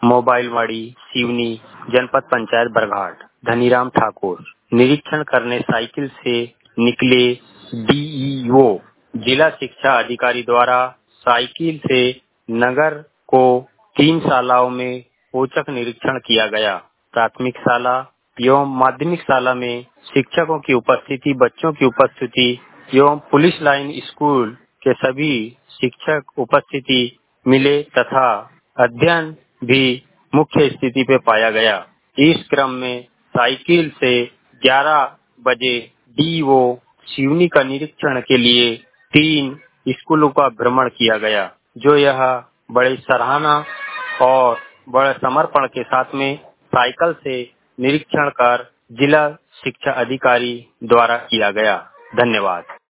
मोबाइलवाड़ी, सिवनी, जनपद पंचायत बरघाट। धनीराम ठाकुर। निरीक्षण करने साइकिल से निकले डीईओ। जिला शिक्षा अधिकारी द्वारा साइकिल से नगर को 3 शालाओं में औचक निरीक्षण किया गया। प्राथमिक शाला एवं माध्यमिक शाला में शिक्षकों की उपस्थिति, बच्चों की उपस्थिति एवं पुलिस लाइन स्कूल के सभी शिक्षक उपस्थिति मिले तथा अध्ययन भी मुख्य स्थिति पे पाया गया। इस क्रम में साइकिल से 11 बजे डीओ सिवनी का निरीक्षण के लिए 3 स्कूलों का भ्रमण किया गया, जो यह बड़े सराहना और बड़े समर्पण के साथ में साइकिल से निरीक्षण कर जिला शिक्षा अधिकारी द्वारा किया गया। धन्यवाद।